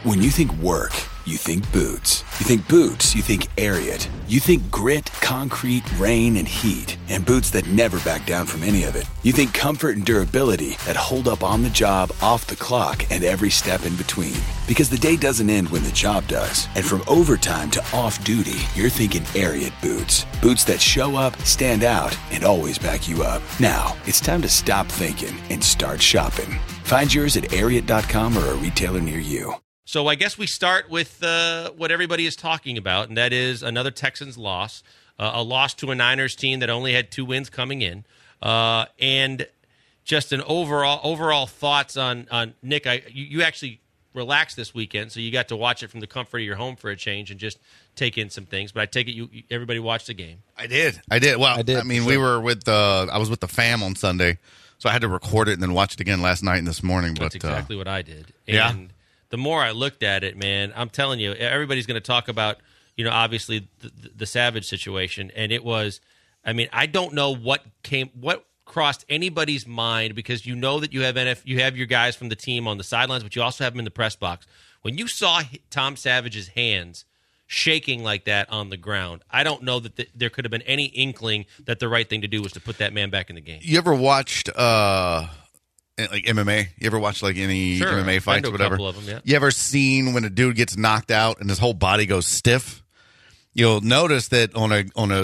When you think work, you think boots. You think boots, you think Ariat. You think grit, concrete, rain, and heat. And boots that never back down from any of it. You think comfort and durability that hold up on the job, off the clock, and every step in between. Because the day doesn't end when the job does. And from overtime to off-duty, you're thinking Ariat boots. Boots that show up, stand out, and always back you up. Now, it's time to stop thinking and start shopping. Find yours at Ariat.com or a retailer near you. So I guess we start with what everybody is talking about, and that is another Texans loss, a loss to a Niners team that only had 2 wins coming in, and just an overall thoughts on Nick. You actually relaxed this weekend, so you got to watch it from the comfort of your home for a change and just take in some things. But I take it everybody watched the game. I did. Well, I mean, we were with I was with the fam on Sunday, so I had to record it and then watch it again last night and this morning. That's exactly what I did. And yeah. The more I looked at it, man, I'm telling you, everybody's going to talk about, obviously the Savage situation, and it was, I mean, I don't know what crossed anybody's mind, because you know that you have your guys from the team on the sidelines, but you also have them in the press box. When you saw Tom Savage's hands shaking like that on the ground, I don't know that there could have been any inkling that the right thing to do was to put that man back in the game. You ever watched like MMA? You ever watch like any MMA fights or whatever? Couple of them, yeah. You ever seen when a dude gets knocked out and his whole body goes stiff? You'll notice that on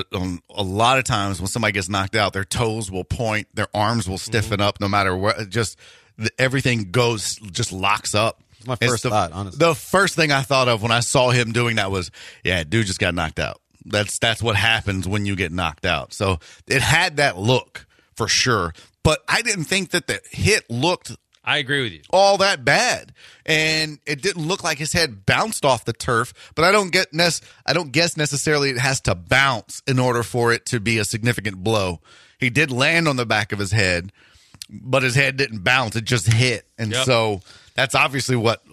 a lot of times when somebody gets knocked out, their toes will point, their arms will stiffen up, no matter what. Everything just locks up. It's my first thought, honestly. The first thing I thought of when I saw him doing that was, yeah, dude just got knocked out. That's what happens when you get knocked out. So it had that look for sure. But I didn't think that the hit looked I agree with you. all that bad. And it didn't look like his head bounced off the turf. But I don't guess necessarily it has to bounce in order for it to be a significant blow. He did land on the back of his head, but his head didn't bounce. It just hit. And so that's obviously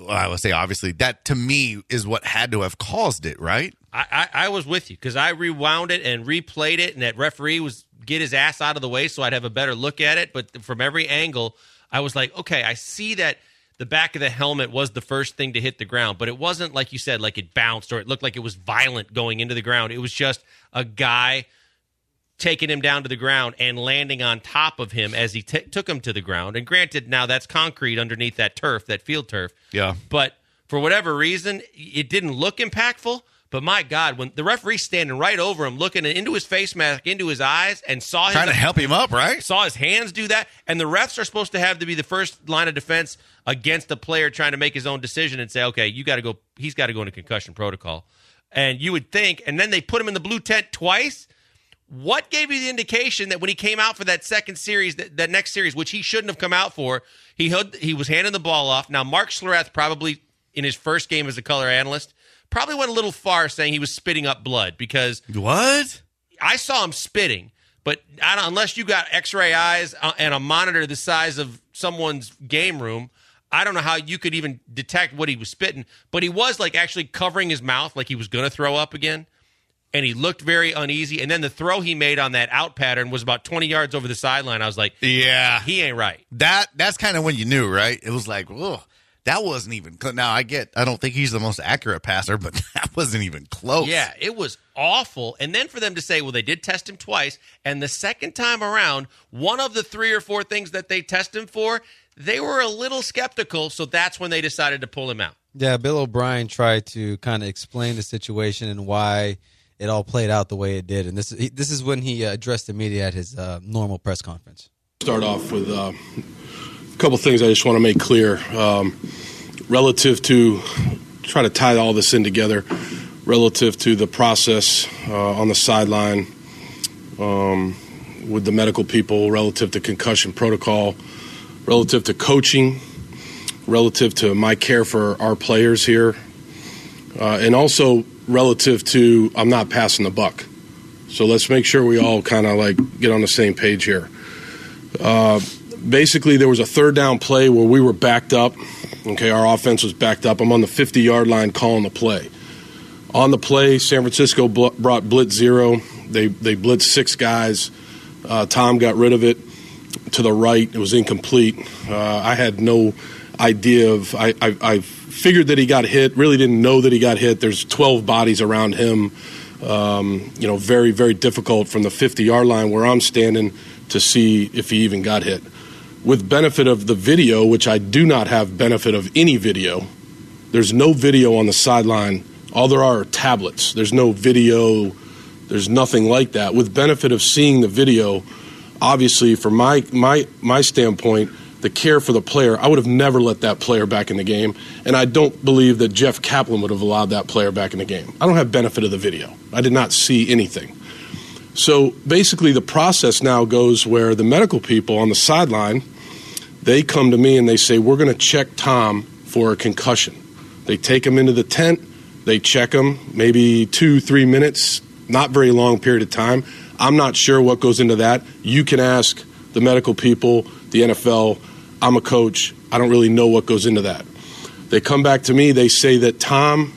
that to me is what had to have caused it, right? I was with you, because I rewound it and replayed it, and that referee was get his ass out of the way so I'd have a better look at it. But from every angle, I was like, okay, I see that the back of the helmet was the first thing to hit the ground, but it wasn't like you said, like it bounced or it looked like it was violent going into the ground. It was just a guy taking him down to the ground and landing on top of him as he took him to the ground. And granted, now that's concrete underneath that turf, that field turf. Yeah. But for whatever reason, it didn't look impactful. But my God, when the referee's standing right over him, looking into his face mask, into his eyes, and saw trying to help him up, right? Saw his hands do that, and the refs are supposed to be the first line of defense against the player trying to make his own decision and say, okay, he's got to go into concussion protocol. And you would think, and then they put him in the blue tent twice. What gave you the indication that when he came out for that second series, that next series, which he shouldn't have come out for, he was handing the ball off? Now, Mark Schlereth probably in his first game as a color analyst probably went a little far saying he was spitting up blood, because what? I saw him spitting, but unless you got X-ray eyes and a monitor the size of someone's game room, I don't know how you could even detect what he was spitting. But he was like actually covering his mouth like he was going to throw up again, and he looked very uneasy. And then the throw he made on that out pattern was about 20 yards over the sideline. I was like, yeah, he ain't right. That's kind of when you knew, right? It was like, whoa. That wasn't even – now, I don't think he's the most accurate passer, but that wasn't even close. Yeah, it was awful. And then for them to say, well, they did test him twice, and the second time around, one of the 3 or 4 things that they test him for, they were a little skeptical, so that's when they decided to pull him out. Yeah, Bill O'Brien tried to kind of explain the situation and why it all played out the way it did. And this is when he addressed the media at his normal press conference. Start off with a couple things I just want to make clear relative to try to tie all this in together, relative to the process on the sideline with the medical people, relative to concussion protocol, relative to coaching, relative to my care for our players here, and also relative to I'm not passing the buck. So let's make sure we all kind of like get on the same page here. Basically, there was a third down play where we were backed up. Okay, our offense was backed up. I'm on the 50-yard line calling the play. On the play, San Francisco brought blitz 0. They blitzed 6 guys. Tom got rid of it to the right. It was incomplete. I had no idea of – I figured that he got hit, really didn't know that he got hit. There's 12 bodies around him. Very, very difficult from the 50-yard line where I'm standing to see if he even got hit. With benefit of the video, which I do not have benefit of any video, there's no video on the sideline. All there are tablets. There's no video. There's nothing like that. With benefit of seeing the video, obviously, from my standpoint, the care for the player, I would have never let that player back in the game, and I don't believe that Jeff Kaplan would have allowed that player back in the game. I don't have benefit of the video. I did not see anything. So basically the process now goes where the medical people on the sideline, they come to me and they say, we're going to check Tom for a concussion. They take him into the tent, they check him, maybe 2-3 minutes, not very long period of time. I'm not sure what goes into that. You can ask the medical people, the NFL. I'm a coach. I don't really know what goes into that. They come back to me. They say that Tom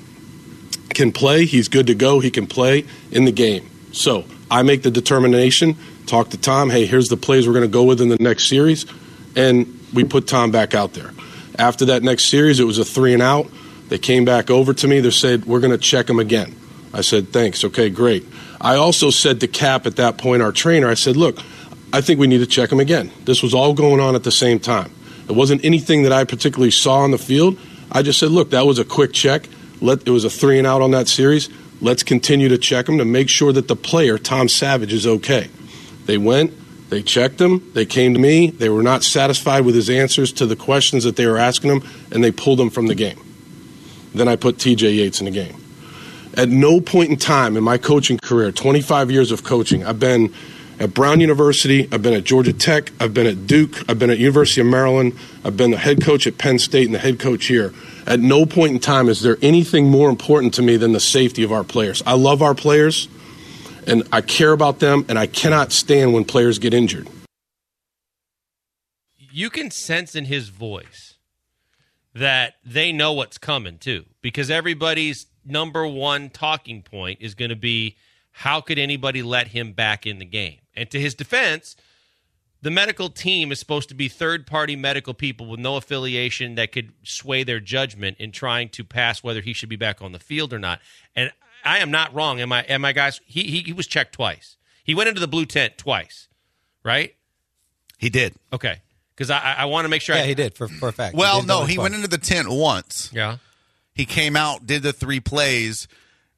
can play. He's good to go. He can play in the game. So I make the determination, talk to Tom. Hey, here's the plays we're going to go with in the next series. And we put Tom back out there. After that next series, it was a 3-and-out. They came back over to me. They said, we're going to check him again. I said, thanks. Okay, great. I also said to Cap at that point, our trainer, I said, look, I think we need to check him again. This was all going on at the same time. It wasn't anything that I particularly saw on the field. I just said, look, that was a quick check. It was a 3-and-out on that series. Let's continue to check him to make sure that the player, Tom Savage, is okay. They went, they checked him, they came to me, they were not satisfied with his answers to the questions that they were asking him, and they pulled him from the game. Then I put TJ Yates in the game. At no point in time in my coaching career, 25 years of coaching, I've been at Brown University, I've been at Georgia Tech, I've been at Duke, I've been at University of Maryland, I've been the head coach at Penn State and the head coach here. At no point in time is there anything more important to me than the safety of our players. I love our players, and I care about them, and I cannot stand when players get injured. You can sense in his voice that they know what's coming, too, because everybody's number one talking point is going to be, how could anybody let him back in the game? And to his defense, the medical team is supposed to be third-party medical people with no affiliation that could sway their judgment in trying to pass whether he should be back on the field or not. And I am not wrong. Am I, guys? He was checked twice. He went into the blue tent twice, right? He did. Okay. Because I want to make sure. Yeah, he did, for a fact. Well, no, he went into the tent once. Yeah. He came out, did the 3 plays.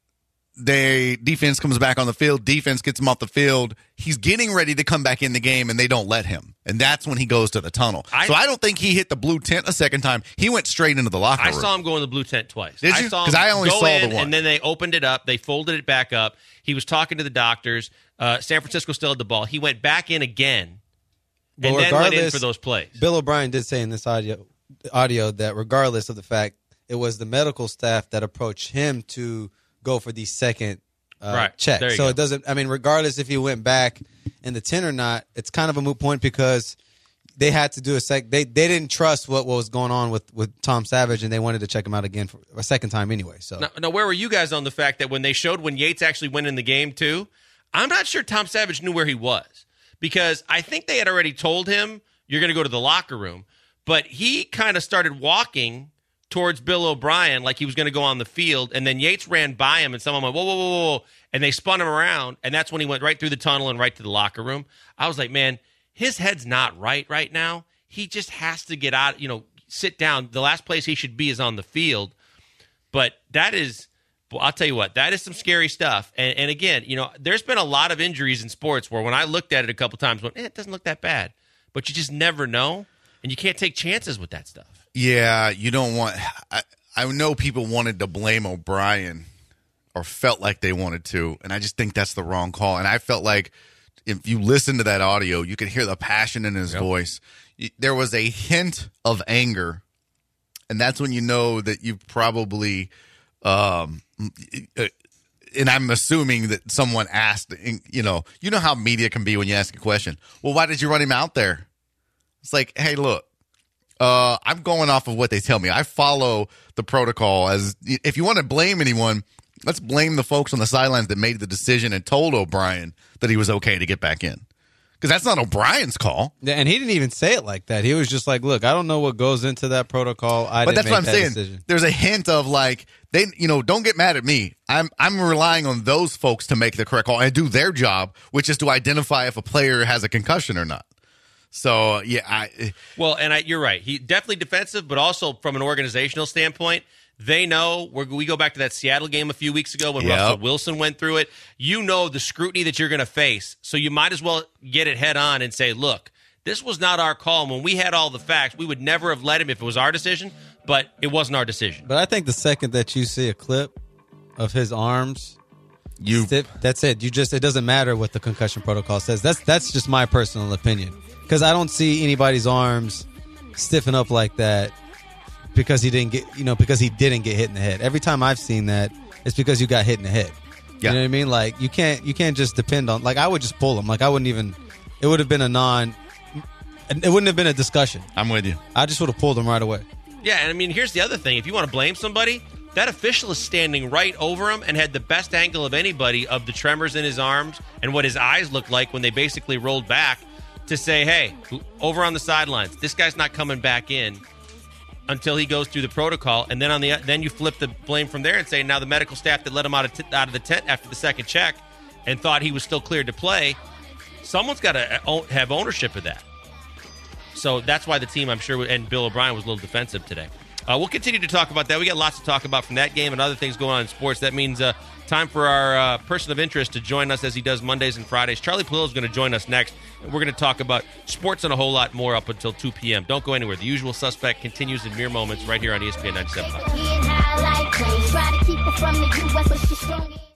Defense comes back on the field. Defense gets him off the field. He's getting ready to come back in the game, and they don't let him. And that's when he goes to the tunnel. So I don't think he hit the blue tent a second time. He went straight into the locker room. I saw him go in the blue tent twice. Did you? Because I only saw the one. And then they opened it up. They folded it back up. He was talking to the doctors. San Francisco still had the ball. He went back in again and then went in for those plays. Bill O'Brien did say in this audio that regardless of the fact it was the medical staff that approached him to go for the second check. So it doesn't, regardless if he went back in the 10 or not, it's kind of a moot point because they had to do they didn't trust what was going on with Tom Savage, and they wanted to check him out again for a second time anyway. So now where were you guys on the fact that when they showed when Yates actually went in the game too, I'm not sure Tom Savage knew where he was, because I think they had already told him you're going to go to the locker room, but he kind of started walking towards Bill O'Brien like he was going to go on the field, and then Yates ran by him, and someone went, whoa, whoa, whoa, whoa, and they spun him around, and that's when he went right through the tunnel and right to the locker room. I was like, man, his head's not right now. He just has to get out, sit down. The last place he should be is on the field. But that is, well, I'll tell you what, that is some scary stuff. And again, there's been a lot of injuries in sports where when I looked at it a couple times, went, it doesn't look that bad. But you just never know, and you can't take chances with that stuff. Yeah, you don't want – I know people wanted to blame O'Brien or felt like they wanted to, and I just think that's the wrong call. And I felt like if you listen to that audio, you could hear the passion in his voice. There was a hint of anger, and that's when you know that you've probably and I'm assuming that someone asked, you know how media can be when you ask a question. Well, why did you run him out there? It's like, hey, look. I'm going off of what they tell me. I follow the protocol. As if you want to blame anyone, let's blame the folks on the sidelines that made the decision and told O'Brien that he was okay to get back in. because that's not O'Brien's call. Yeah, and he didn't even say it like that. He was just like, "Look, I don't know what goes into that protocol. But that's what I'm saying. Decision. There's a hint of like they, don't get mad at me. I'm relying on those folks to make the correct call and do their job, which is to identify if a player has a concussion or not. So yeah, you're right. He definitely defensive, but also from an organizational standpoint. They know, we go back to that Seattle game a few weeks ago when Russell Wilson went through it. You know the scrutiny that you're going to face, so you might as well get it head on and say, look, this was not our call. And when we had all the facts, we would never have let him if it was our decision, but it wasn't our decision. But I think the second that you see a clip of his arms, that's it. It doesn't matter what the concussion protocol says. That's just my personal opinion, because I don't see anybody's arms stiffen up like that. Because he didn't get hit in the head. Every time I've seen that, it's because you got hit in the head. Yeah. You know what I mean? Like you can't just depend on. Like I would just pull him. Like I wouldn't even. It would have been it wouldn't have been a discussion. I'm with you. I just would have pulled him right away. Yeah, and I mean, here's the other thing. If you want to blame somebody, that official is standing right over him and had the best angle of anybody of the tremors in his arms and what his eyes looked like when they basically rolled back to say, "Hey, over on the sidelines, this guy's not coming back in." Until he goes through the protocol, and then you flip the blame from there and say, now the medical staff that let him out of the tent after the second check and thought he was still cleared to play, someone's got to have ownership of that. So that's why the team, I'm sure, and Bill O'Brien was a little defensive today. We'll continue to talk about that. We got lots to talk about from that game and other things going on in sports. That means time for our person of interest to join us as he does Mondays and Fridays. Charlie Pallillo is going to join us next, and we're going to talk about sports and a whole lot more up until 2 p.m. Don't go anywhere. The Usual Suspect continues in mere moments right here on ESPN 97.5.